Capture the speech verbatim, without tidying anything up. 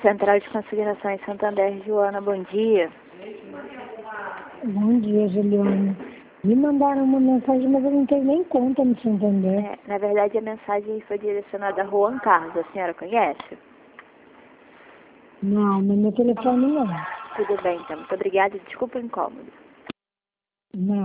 Central de Consignação em Santander, Joana, bom dia. Bom dia, Juliana. Me mandaram uma mensagem, mas eu não tenho nem conta no Santander. É, na verdade, a mensagem foi direcionada a Juan Carlos. A senhora conhece? Não, no meu telefone não. Tudo bem, então. Muito obrigada e desculpa o incômodo. Não.